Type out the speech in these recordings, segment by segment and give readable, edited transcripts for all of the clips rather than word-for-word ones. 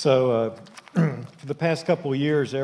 So for the past couple of years,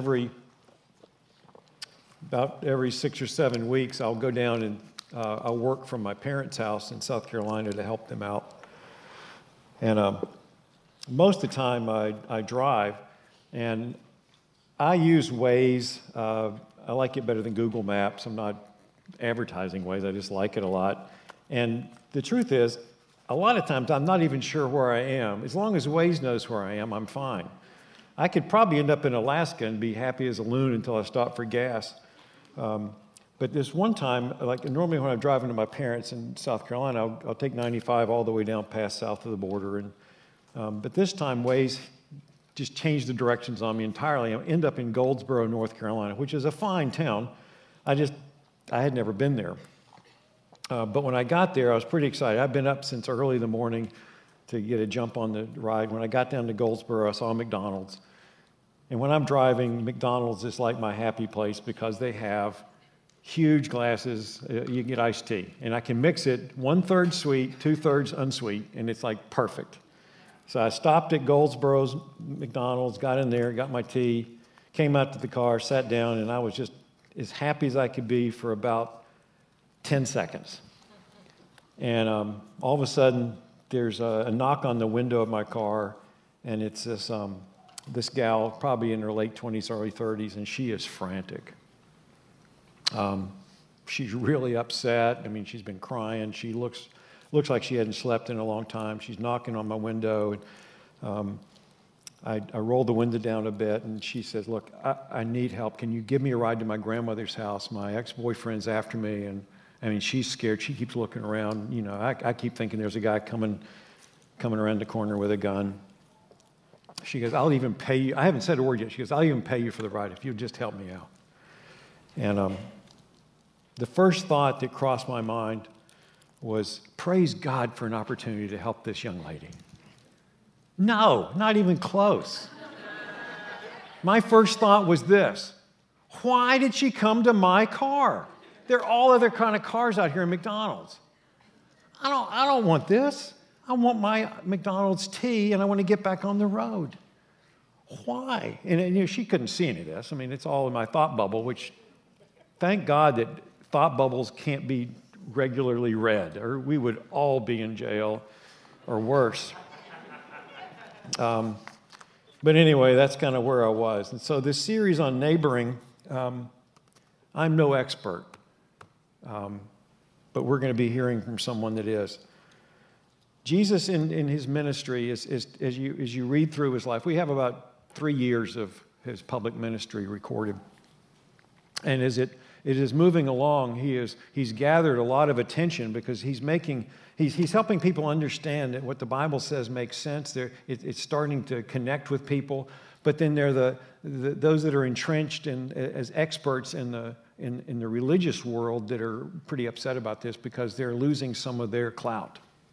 about every 6 or 7 weeks, I'll go down and I'll work from my parents' house in South Carolina to help them out. And most of the time I drive, and I use Waze. I like it better than Google Maps. I'm not advertising Waze. I just like it a lot. And the truth is, a lot of times I'm not even sure where I am. As long as Waze knows where I am, I'm fine. I could probably end up in Alaska and be happy as a loon until I stop for gas. But this one time, like normally when I'm driving to my parents in South Carolina, I'll take 95 all the way down past south of the border. But this time, Waze just changed the directions on me entirely. I end up in Goldsboro, North Carolina, which is a fine town. I had never been there. But when I got there, I was pretty excited. I've been up since early in the morning to get a jump on the ride. When I got down to Goldsboro, I saw McDonald's. And when I'm driving, McDonald's is like my happy place because they have huge glasses. You can get iced tea. And I can mix it 1/3 sweet, 2/3 unsweet, and it's like perfect. So I stopped at Goldsboro's McDonald's, got in there, got my tea, came out to the car, sat down, and I was just as happy as I could be for about 10 seconds. And all of a sudden, there's a knock on the window of my car, and it's this gal, probably in her late 20s, early 30s, and she is frantic. She's really upset. I mean, she's been crying. She looks like she hadn't slept in a long time. She's knocking on my window, and I rolled the window down a bit, and she says, "Look, I need help. Can you give me a ride to my grandmother's house? My ex-boyfriend's after me." And I mean, she's scared. She keeps looking around. You know, I keep thinking there's a guy coming around the corner with a gun. She goes, "I'll even pay you." I haven't said a word yet. She goes, "I'll even pay you for the ride if you'll just help me out." And the first thought that crossed my mind was, praise God for an opportunity to help this young lady. No, not even close. My first thought was this: why did she come to my car? There are all other kind of cars out here in McDonald's. I don't want this. I want my McDonald's tea, and I want to get back on the road. Why? And you know, she couldn't see any of this. I mean, it's all in my thought bubble, which, thank God that thought bubbles can't be regularly read, or we would all be in jail or worse. But anyway, that's kind of where I was. And so this series on neighboring, I'm no expert. But we're going to be hearing from someone that is. Jesus in his ministry, as you read through his life, we have about 3 years of his public ministry recorded. And as it is moving along, he's gathered a lot of attention because he's helping people understand that what the Bible says makes sense. It's starting to connect with people. But then there are those that are entrenched as experts in the religious world that are pretty upset about this because they're losing some of their clout.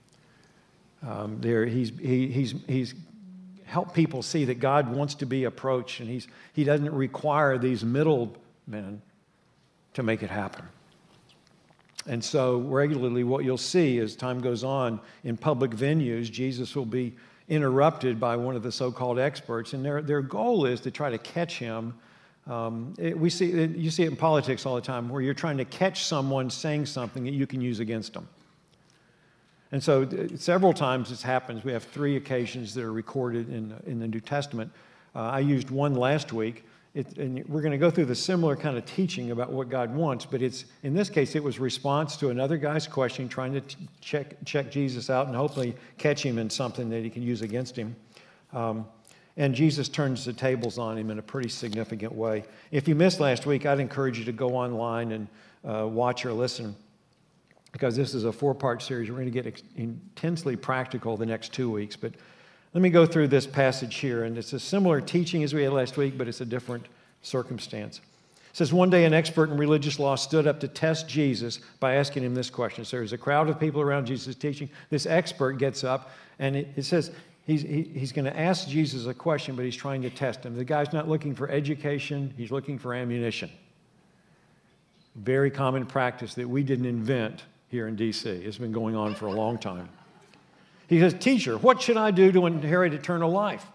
He's helped people see that God wants to be approached, and he doesn't require these middlemen to make it happen. And so regularly what you'll see as time goes on in public venues, Jesus will be interrupted by one of the so-called experts, and their goal is to try to catch him. You see it in politics all the time, where you're trying to catch someone saying something that you can use against them. And so several times this happens. We have 3 occasions that are recorded in the New Testament. I used one last week, and we're going to go through the similar kind of teaching about what God wants, but in this case, it was response to another guy's question, trying to check Jesus out and hopefully catch him in something that he can use against him. And Jesus turns the tables on him in a pretty significant way. If you missed last week, I'd encourage you to go online and watch or listen, because this is a 4-part series. We're going to get intensely practical the next 2 weeks. But let me go through this passage here. And it's a similar teaching as we had last week, but it's a different circumstance. It says, one day an expert in religious law stood up to test Jesus by asking him this question. So there's a crowd of people around Jesus teaching. This expert gets up, and it says he's going to ask Jesus a question, but he's trying to test him. The guy's not looking for education. He's looking for ammunition. Very common practice that we didn't invent here in D.C. It's been going on for a long time. He says, "Teacher, what should I do to inherit eternal life?"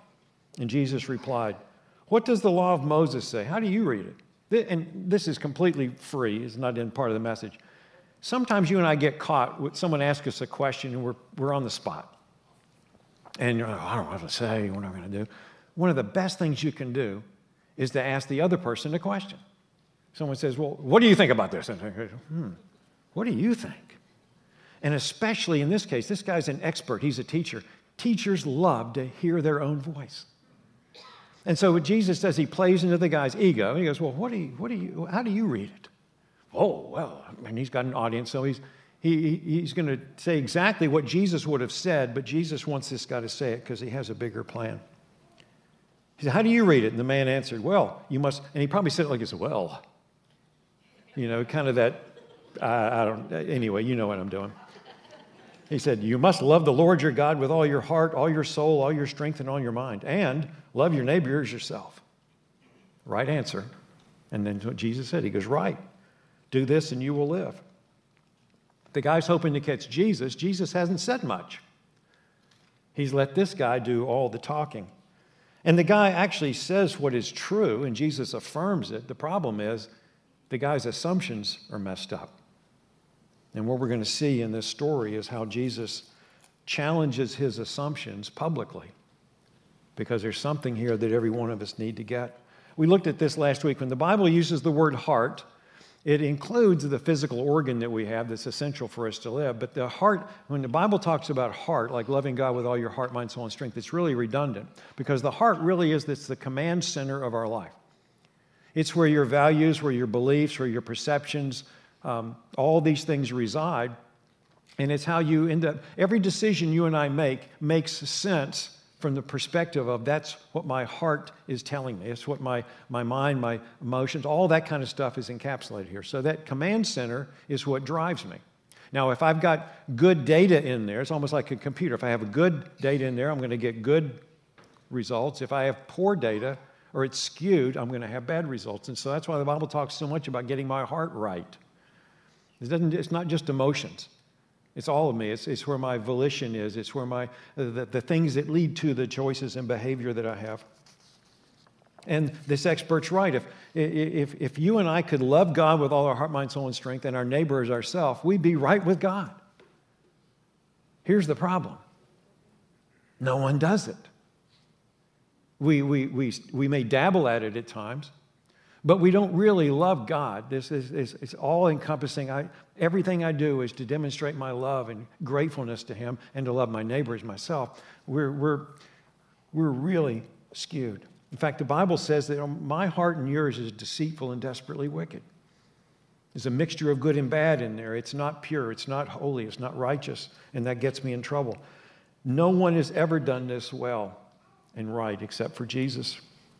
And Jesus replied, "What does the law of Moses say? How do you read it?" And this is completely free. It's not in part of the message. Sometimes you and I get caught with someone asks us a question and we're on the spot. And you're like, I don't know what to say, what am I going to do? One of the best things you can do is to ask the other person a question. Someone says, well, what do you think about this? And I go, what do you think? And especially in this case, this guy's an expert. He's a teacher. Teachers love to hear their own voice. And so what Jesus does, he plays into the guy's ego. He goes, well, how do you read it? Oh, well, and he's got an audience, so he's going to say exactly what Jesus would have said, but Jesus wants this guy to say it because he has a bigger plan. He said, how do you read it? And the man answered, well, you must, and he probably said it like this, well, kind of that, anyway, you know what I'm doing. He said, you must love the Lord your God with all your heart, all your soul, all your strength, and all your mind, and love your neighbor as yourself. Right answer. And then what Jesus said, he goes, right. Do this and you will live. The guy's hoping to catch Jesus. Jesus hasn't said much. He's let this guy do all the talking. And the guy actually says what is true, and Jesus affirms it. The problem is the guy's assumptions are messed up. And what we're going to see in this story is how Jesus challenges his assumptions publicly, because there's something here that every one of us need to get. We looked at this last week. When the Bible uses the word heart, it includes the physical organ that we have that's essential for us to live. But the heart, when the Bible talks about heart, like loving God with all your heart, mind, soul, and strength, it's really redundant, because the heart really is the command center of our life. It's where your values, where your beliefs, where your perceptions, all these things reside. And it's how you end up, every decision you and I make makes sense from the perspective of that's what my heart is telling me. It's what my mind, my emotions, all that kind of stuff is encapsulated here. So that command center is what drives me. Now, if I've got good data in there, it's almost like a computer. If I have a good data in there, I'm going to get good results. If I have poor data or it's skewed, I'm going to have bad results. And so that's why the Bible talks so much about getting my heart right. It's not just emotions. It's all of me. It's where my volition is. It's where the things that lead to the choices and behavior that I have. And this expert's right. If you and I could love God with all our heart, mind, soul, and strength, and our neighbor as ourselves, we'd be right with God. Here's the problem. No one does it. We may dabble at it at times, but we don't really love God. This is all-encompassing. Everything I do is to demonstrate my love and gratefulness to Him and to love my neighbor as myself. We're really skewed. In fact, the Bible says that my heart and yours is deceitful and desperately wicked. There's a mixture of good and bad in there. It's not pure. It's not holy. It's not righteous. And that gets me in trouble. No one has ever done this well and right except for Jesus.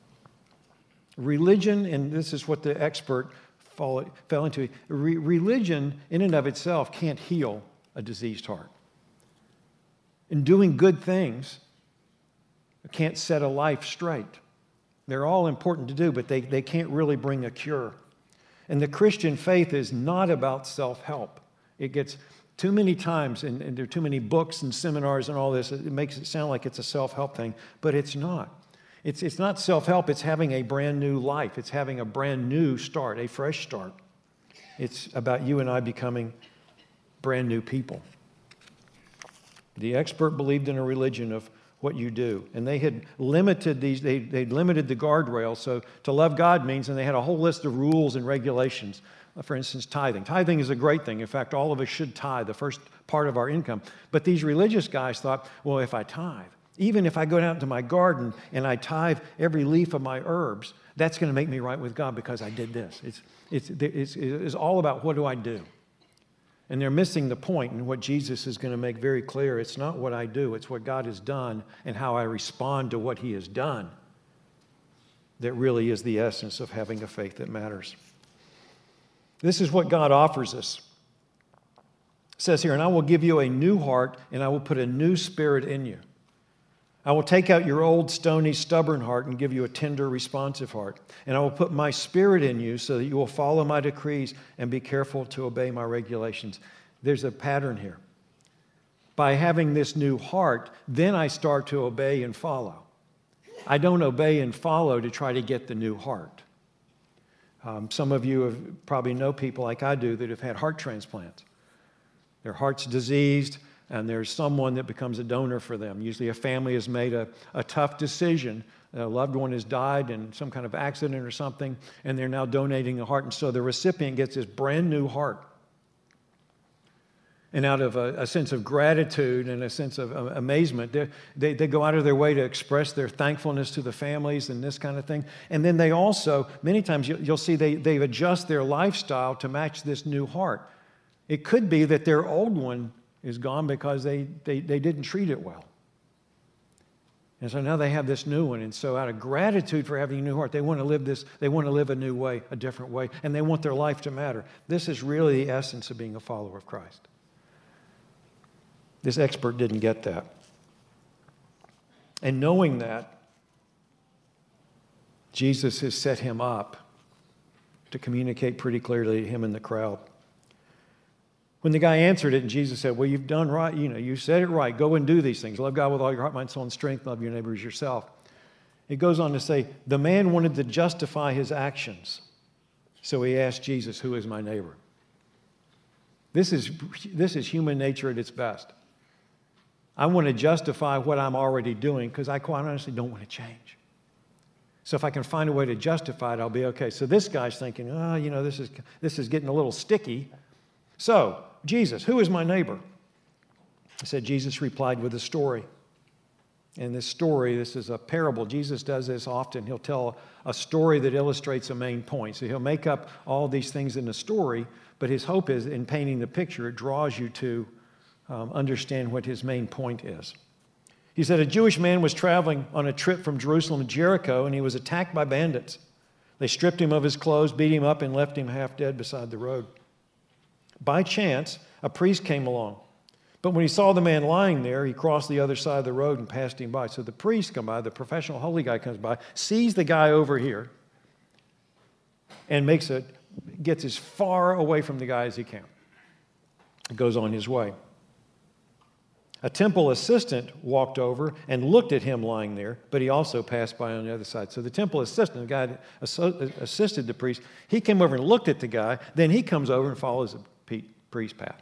Religion, and this is what the expert fell into, religion in and of itself can't heal a diseased heart. And doing good things can't set a life straight. They're all important to do, but they can't really bring a cure. And the Christian faith is not about self-help. It gets too many times, and there are too many books and seminars and all this, it makes it sound like it's a self-help thing, but it's not. It's not self-help, it's having a brand new life. It's having a brand new start, a fresh start. It's about you and I becoming brand new people. The expert believed in a religion of what you do. And they had limited they'd limited the guardrails. So to love God means, and they had a whole list of rules and regulations. For instance, tithing. Tithing is a great thing. In fact, all of us should tithe, the first part of our income. But these religious guys thought, well, if I tithe, even if I go down to my garden and I tithe every leaf of my herbs, that's going to make me right with God because I did this. It's all about what do I do? And they're missing the point, and what Jesus is going to make very clear. It's not what I do, it's what God has done and how I respond to what He has done that really is the essence of having a faith that matters. This is what God offers us. It says here, and I will give you a new heart, and I will put a new spirit in you. I will take out your old, stony, stubborn heart and give you a tender, responsive heart. And I will put my spirit in you so that you will follow my decrees and be careful to obey my regulations. There's a pattern here. By having this new heart, then I start to obey and follow. I don't obey and follow to try to get the new heart. Some of you probably know people like I do that have had heart transplants. Their heart's diseased, and there's someone that becomes a donor for them. Usually a family has made a tough decision. A loved one has died in some kind of accident or something, and they're now donating a heart. And so the recipient gets this brand new heart. And out of a sense of gratitude and a sense of amazement, they go out of their way to express their thankfulness to the families and this kind of thing. And then they also, many times you'll see they adjust their lifestyle to match this new heart. It could be that their old one is gone because they didn't treat it well. And so now they have this new one. And so out of gratitude for having a new heart, they want to live a new way, a different way, and they want their life to matter. This is really the essence of being a follower of Christ. This expert didn't get that. And knowing that, Jesus has set him up to communicate pretty clearly to him and the crowd. When the guy answered it and Jesus said, well, you've done right, you said it right. Go and do these things. Love God with all your heart, mind, soul, and strength. Love your neighbor as yourself. It goes on to say, the man wanted to justify his actions. So he asked Jesus, who is my neighbor? This is human nature at its best. I want to justify what I'm already doing because I quite honestly don't want to change. So if I can find a way to justify it, I'll be okay. So this guy's thinking, this is getting a little sticky. So, Jesus, who is my neighbor? I said, Jesus replied with a story. And this story, this is a parable. Jesus does this often. He'll tell a story that illustrates a main point. So he'll make up all these things in the story, but his hope is in painting the picture, it draws you to understand what his main point is. He said, a Jewish man was traveling on a trip from Jerusalem to Jericho, and he was attacked by bandits. They stripped him of his clothes, beat him up, and left him half dead beside the road. By chance, a priest came along. But when he saw the man lying there, he crossed the other side of the road and passed him by. So the priest comes by, the professional holy guy comes by, sees the guy over here, and gets as far away from the guy as he can. He goes on his way. A temple assistant walked over and looked at him lying there, but he also passed by on the other side. So the temple assistant, the guy that assisted the priest, he came over and looked at the guy, then he comes over and follows the priest's path.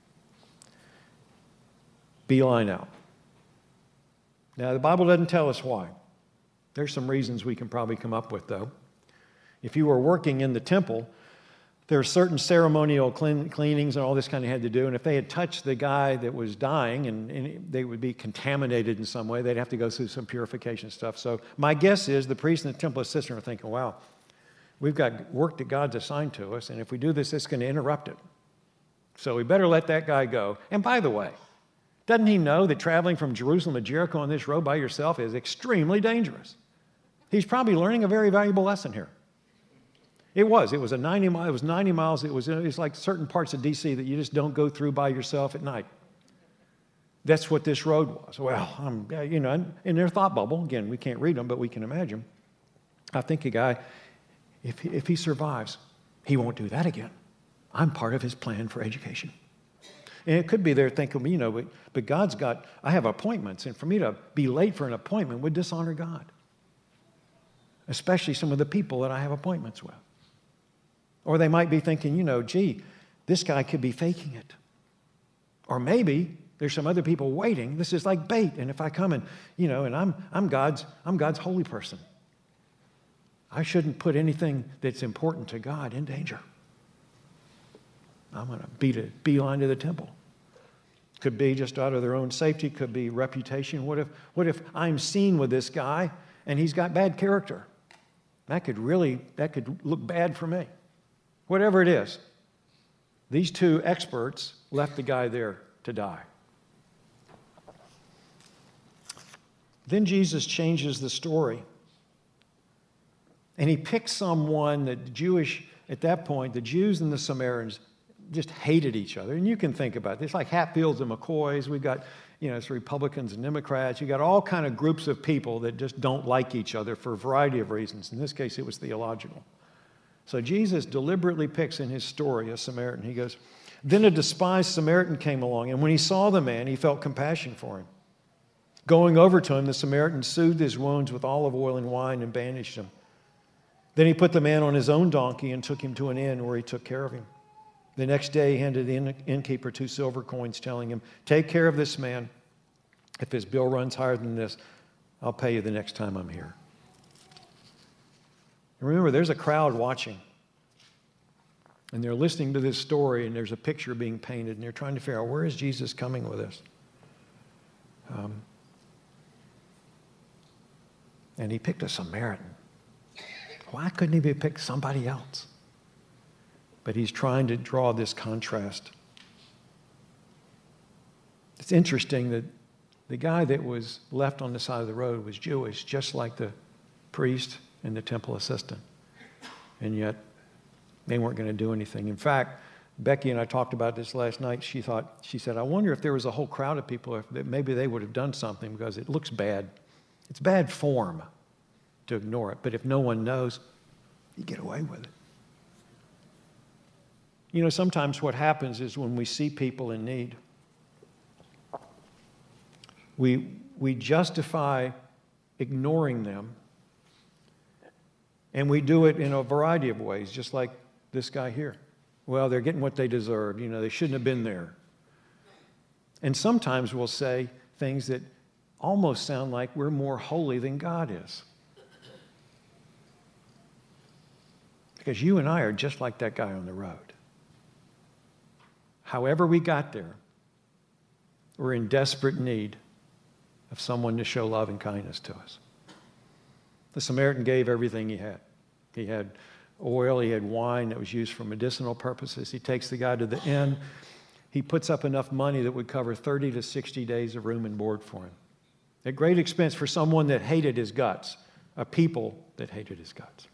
Beeline out. Now, the Bible doesn't tell us why. There's some reasons we can probably come up with, though. If you were working in the temple, there are certain ceremonial cleanings and all this kind of had to do. And if they had touched the guy that was dying and they would be contaminated in some way, they'd have to go through some purification stuff. So my guess is the priest and the temple assistant are thinking, wow, we've got work that God's assigned to us. And if we do this, it's going to interrupt it. So we better let that guy go. And by the way, doesn't he know that traveling from Jerusalem to Jericho on this road by yourself is extremely dangerous? He's probably learning a very valuable lesson here. It was 90 miles. It was like certain parts of D.C. that you just don't go through by yourself at night. That's what this road was. Well, in their thought bubble, again, we can't read them, but we can imagine. I think a guy, if he survives, he won't do that again. I'm part of his plan for education. And it could be they're thinking, but God's I have appointments, and for me to be late for an appointment would dishonor God, especially some of the people that I have appointments with. Or they might be thinking, this guy could be faking it. Or maybe there's some other people waiting. This is like bait. And if I come and I'm God's holy person, I shouldn't put anything that's important to God in danger. I'm going to beat a beeline to the temple. Could be just out of their own safety. Could be reputation. What if I'm seen with this guy and he's got bad character? That could look bad for me. Whatever it is, these two experts left the guy there to die. Then Jesus changes the story. And he picks someone that at that point, the Jews and the Samaritans just hated each other. And you can think about it. It's like Hatfields and McCoys. We've got, it's Republicans and Democrats. You've got all kind of groups of people that just don't like each other for a variety of reasons. In this case, it was theological. So Jesus deliberately picks in his story a Samaritan. He goes, then a despised Samaritan came along, and when he saw the man, he felt compassion for him. Going over to him, the Samaritan soothed his wounds with olive oil and wine and bandaged him. Then he put the man on his own donkey and took him to an inn where he took care of him. The next day he handed the innkeeper 2 silver coins, telling him, "Take care of this man. If his bill runs higher than this, I'll pay you the next time I'm here." And remember, there's a crowd watching. And they're listening to this story, and there's a picture being painted, and they're trying to figure out, where is Jesus coming with this? And he picked a Samaritan. Why couldn't he have picked somebody else? But he's trying to draw this contrast. It's interesting that the guy that was left on the side of the road was Jewish, just like the priest and the temple assistant. And yet, they weren't going to do anything. In fact, Becky and I talked about this last night. She said, I wonder if there was a whole crowd of people, that maybe they would have done something because it looks bad. It's bad form to ignore it. But if no one knows, you get away with it. You know, sometimes what happens is when we see people in need, we justify ignoring them, and we do it in a variety of ways, just like this guy here. Well, they're getting what they deserve. You know, they shouldn't have been there. And sometimes we'll say things that almost sound like we're more holy than God is. Because you and I are just like that guy on the road. However we got there, we're in desperate need of someone to show love and kindness to us. The Samaritan gave everything he had. He had oil, he had wine that was used for medicinal purposes. He takes the guy to the inn. He puts up enough money that would cover 30 to 60 days of room and board for him. At great expense for someone that hated his guts, a people that hated his guts.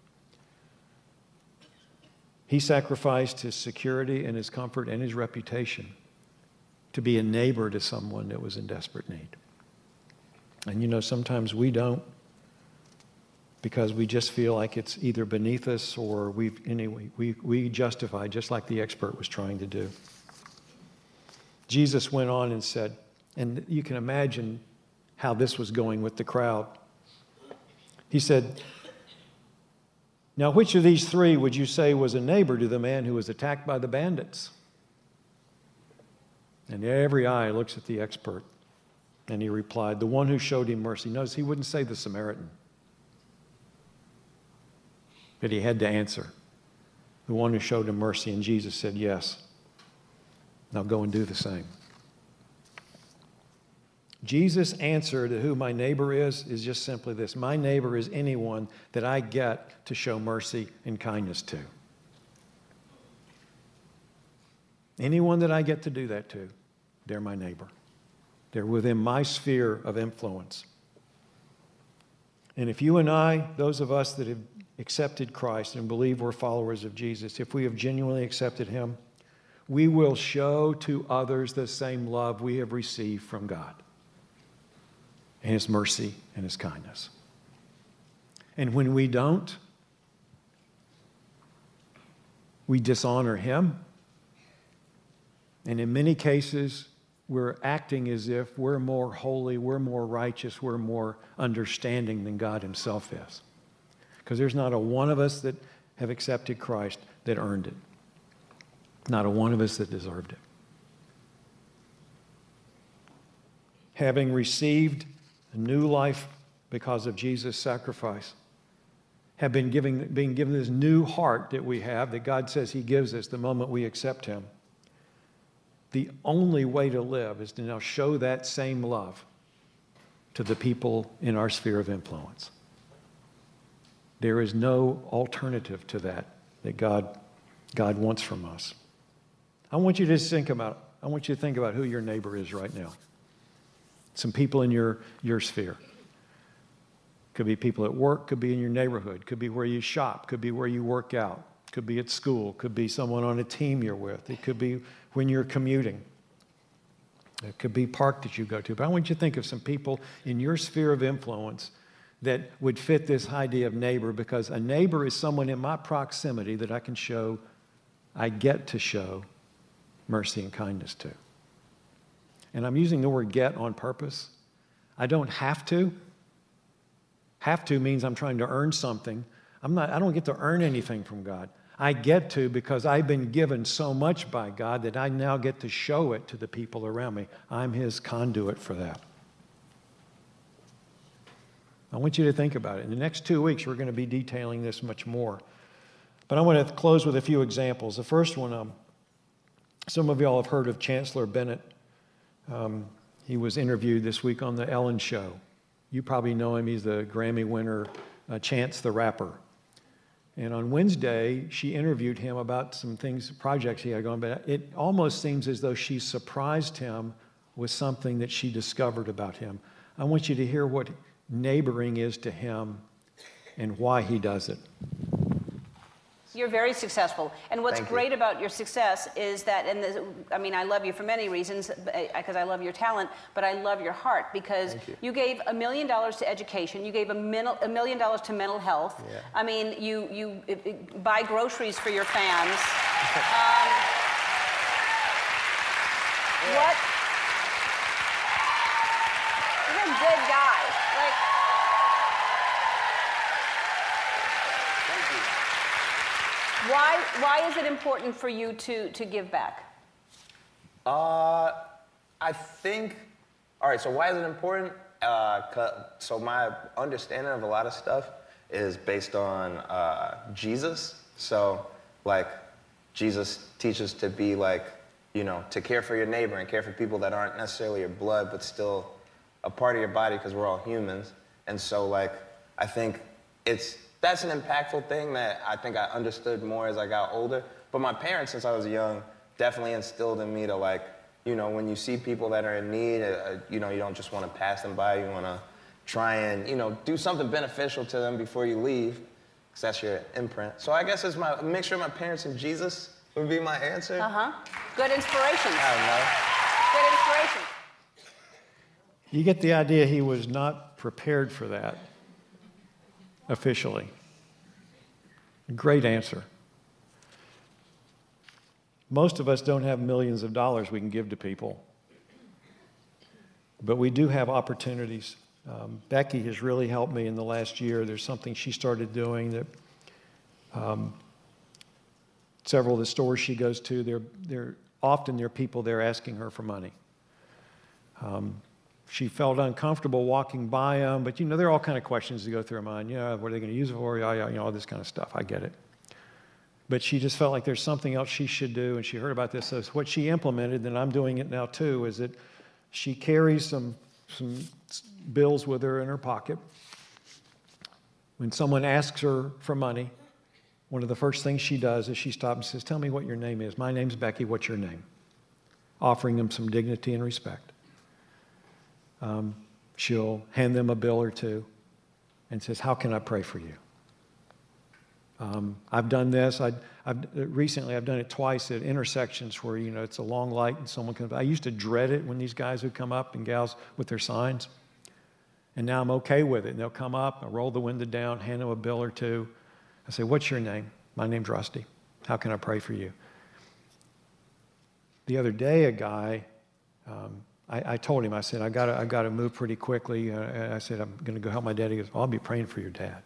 He sacrificed his security and his comfort and his reputation to be a neighbor to someone that was in desperate need. And you know, sometimes we don't, because we just feel like it's either beneath us or we justify, just like the expert was trying to do. Jesus went on and said, and you can imagine how this was going with the crowd. He said, "Now which of these 3 would you say was a neighbor to the man who was attacked by the bandits?" And every eye looks at the expert. And he replied, "The one who showed him mercy." Notice he wouldn't say the Samaritan. But he had to answer, "The one who showed him mercy." And Jesus said, "Yes. Now go and do the same." Jesus' answer to who my neighbor is just simply this: my neighbor is anyone that I get to show mercy and kindness to. Anyone that I get to do that to, they're my neighbor. They're within my sphere of influence. And if you and I, those of us that have accepted Christ and believe we're followers of Jesus, if we have genuinely accepted him, we will show to others the same love we have received from God, and his mercy and his kindness. And when we don't, we dishonor him. And in many cases, we're acting as if we're more holy, we're more righteous, we're more understanding than God himself is. Because there's not a one of us that have accepted Christ that earned it. Not a one of us that deserved it. Having received a new life because of Jesus' sacrifice, being given this new heart that we have, that God says he gives us the moment we accept him, the only way to live is to now show that same love to the people in our sphere of influence. There is no alternative to that God wants from us. I want you to think about who your neighbor is right now. Some people in your sphere. Could be people at work, could be in your neighborhood, could be where you shop, could be where you work out, could be at school, could be someone on a team you're with. It could be when you're commuting. It could be park that you go to. But I want you to think of some people in your sphere of influence that would fit this idea of neighbor, because a neighbor is someone in my proximity that I get to show mercy and kindness to. And I'm using the word get on purpose. I don't have to. Have to means I'm trying to earn something. I don't get to earn anything from God. I get to because I've been given so much by God that I now get to show it to the people around me. I'm His conduit for that. I want you to think about it. In the next 2 weeks, we're going to be detailing this much more. But I want to close with a few examples. The first one, some of y'all have heard of Chancellor Bennett. He was interviewed this week on the Ellen Show. You probably know him. He's the Grammy winner, Chance the Rapper. And on Wednesday, she interviewed him about some things, projects he had going, but it almost seems as though she surprised him with something that she discovered about him. I want you to hear what neighboring is to him and why he does it. You're very successful. And what's great about your success is that, I love you for many reasons, because I love your talent, but I love your heart, because you gave $1 million to education, you gave $1 million to mental health. Yeah. I mean, you buy groceries for your fans. What? You're a good guy. Why is it important for you to give back? I think, all right, so why is it important? So my understanding of a lot of stuff is based on Jesus. So, like, Jesus teaches to be like, to care for your neighbor and care for people that aren't necessarily your blood, but still a part of your body, because we're all humans. And so, like, I think that's an impactful thing that I think I understood more as I got older. But my parents, since I was young, definitely instilled in me to, like, when you see people that are in need, you don't just want to pass them by. You want to try and, do something beneficial to them before you leave, because that's your imprint. So I guess it's a mixture of my parents and Jesus would be my answer. Good inspiration. I don't know. Good inspiration. You get the idea he was not prepared for that. Officially. Great answer. Most of us don't have millions of dollars we can give to people, but we do have opportunities. Becky has really helped me in the last year. There's something she started doing that several of the stores she goes to, there are people there asking her for money. She felt uncomfortable walking by them, but there are all kind of questions that go through her mind. What are they going to use it for? All this kind of stuff. I get it. But she just felt like there's something else she should do, and she heard about this. So what she implemented, and I'm doing it now too, is that she carries some bills with her in her pocket. When someone asks her for money, one of the first things she does is she stops and says, "Tell me what your name is." "My name's Becky. What's your name?" Offering them some dignity and respect. She'll hand them a bill or two and says, "How can I pray for you?" I've done this. Recently, I've done it twice at intersections where, it's a long light and someone comes. I used to dread it when these guys would come up and gals with their signs. And now I'm okay with it. And they'll come up, I roll the window down, hand them a bill or two. I say, "What's your name?" "My name's Rusty. How can I pray for you?" The other day, a guy, I told him, I said, I got to move pretty quickly. I said, "I'm going to go help my dad." He goes, "I'll be praying for your dad."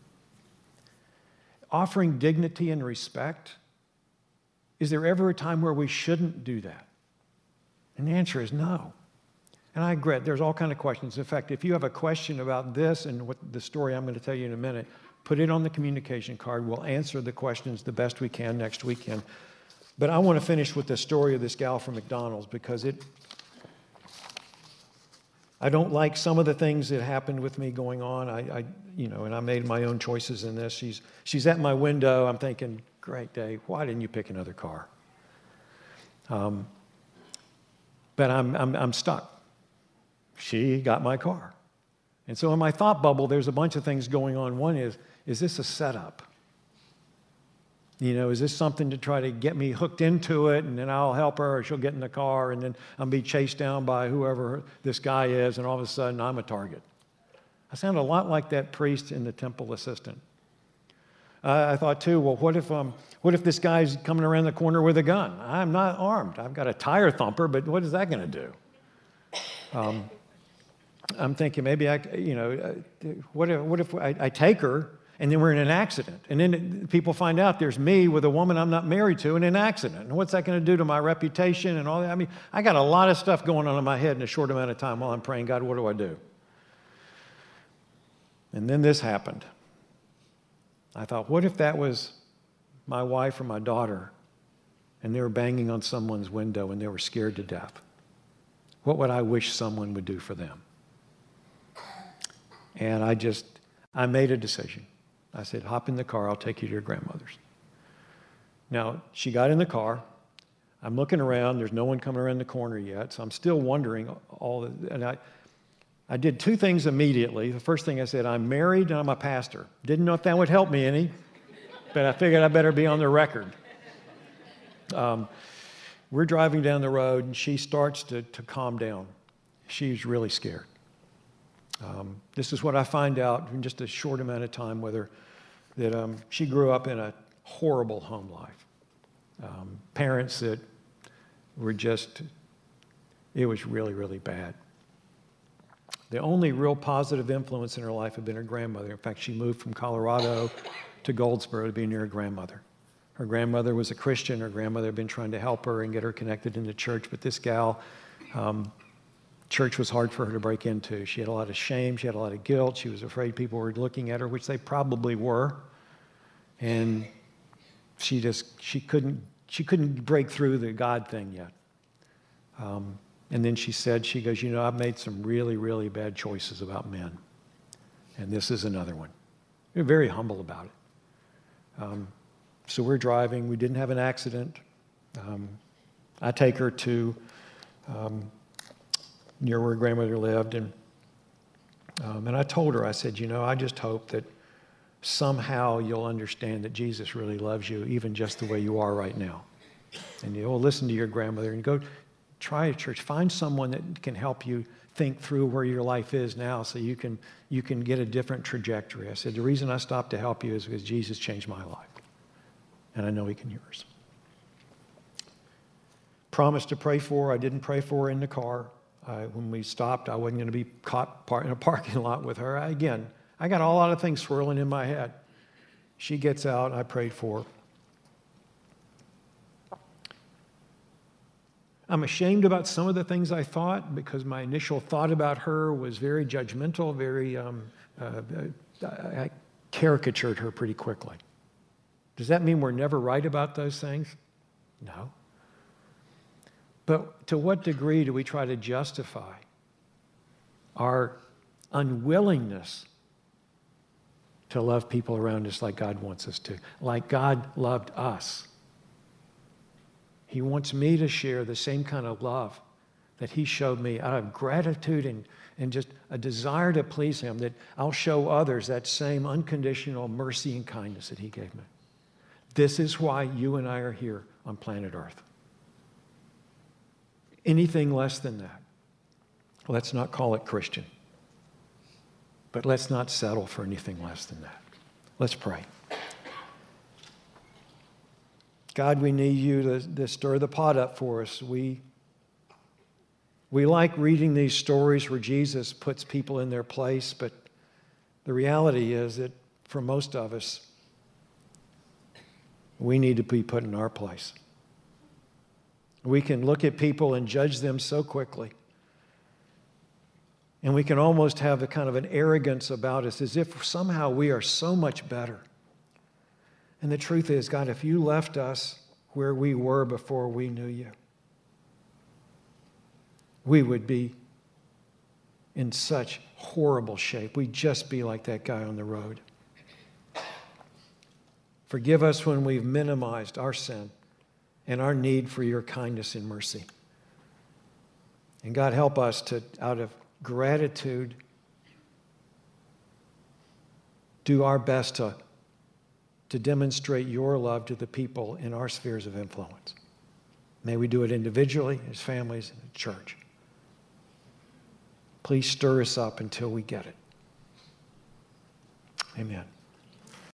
Offering dignity and respect, is there ever a time where we shouldn't do that? And the answer is no. And I agree, there's all kinds of questions. In fact, if you have a question about this and what the story I'm going to tell you in a minute, put it on the communication card. We'll answer the questions the best we can next weekend. But I want to finish with the story of this gal from McDonald's, because I don't like some of the things that happened with me going on. And I made my own choices in this. She's at my window. I'm thinking, "Great day. Why didn't you pick another car?" But I'm stuck. She got my car. And so in my thought bubble, there's a bunch of things going on. One is this a setup? Is this something to try to get me hooked into it, and then I'll help her, or she'll get in the car, and then I'll be chased down by whoever this guy is, and all of a sudden I'm a target. I sound a lot like that priest in The Temple Assistant. I thought too, well, what if this guy's coming around the corner with a gun? I'm not armed. I've got a tire thumper, but what is that going to do? I'm thinking maybe what if I take her and then we're in an accident? And then people find out there's me with a woman I'm not married to in an accident. And what's that going to do to my reputation and all that? I mean, I got a lot of stuff going on in my head in a short amount of time while I'm praying, God, what do I do? And then this happened. I thought, what if that was my wife or my daughter and they were banging on someone's window and they were scared to death? What would I wish someone would do for them? And I made a decision. I said, hop in the car, I'll take you to your grandmother's. Now, she got in the car. I'm looking around, there's no one coming around the corner yet, so I'm still wondering and I did two things immediately. The first thing I said, I'm married and I'm a pastor. Didn't know if that would help me any, but I figured I better be on the record. We're driving down the road and she starts to calm down. She's really scared. This is what I find out in just a short amount of time, that she grew up in a horrible home life. Parents that were it was really, really bad. The only real positive influence in her life had been her grandmother. In fact, she moved from Colorado to Goldsboro to be near her grandmother. Her grandmother was a Christian. Her grandmother had been trying to help her and get her connected into church, but this gal, church was hard for her to break into. She had a lot of shame. She had a lot of guilt. She was afraid people were looking at her, which they probably were. And she couldn't break through the God thing yet. And then she goes, I've made some really, really bad choices about men. And this is another one. We're very humble about it. So we're driving. We didn't have an accident. I take her to near where grandmother lived. And I told her, I said, I just hope that somehow you'll understand that Jesus really loves you, even just the way you are right now. And you'll listen to your grandmother and go try a church. Find someone that can help you think through where your life is now so you can get a different trajectory. I said, the reason I stopped to help you is because Jesus changed my life. And I know he can yours. Promised to pray for her. I didn't pray for her in the car. When we stopped, I wasn't going to be caught in a parking lot with her. I got a lot of things swirling in my head. She gets out, and I prayed for her. I'm ashamed about some of the things I thought because my initial thought about her was very judgmental, I caricatured her pretty quickly. Does that mean we're never right about those things? No. But to what degree do we try to justify our unwillingness to love people around us like God wants us to, like God loved us? He wants me to share the same kind of love that he showed me out of gratitude and just a desire to please him, that I'll show others that same unconditional mercy and kindness that he gave me. This is why you and I are here on planet Earth. Anything less than that, let's not call it Christian. But let's not settle for anything less than that. Let's pray. God, we need you to stir the pot up for us. We like reading these stories where Jesus puts people in their place, but the reality is that for most of us, we need to be put in our place. We can look at people and judge them so quickly. And we can almost have a kind of an arrogance about us as if somehow we are so much better. And the truth is, God, if you left us where we were before we knew you, we would be in such horrible shape. We'd just be like that guy on the road. Forgive us when we've minimized our sin and our need for your kindness and mercy. And God, help us to, out of gratitude, do our best to demonstrate your love to the people in our spheres of influence. May we do it individually, as families, and as church. Please stir us up until we get it. Amen.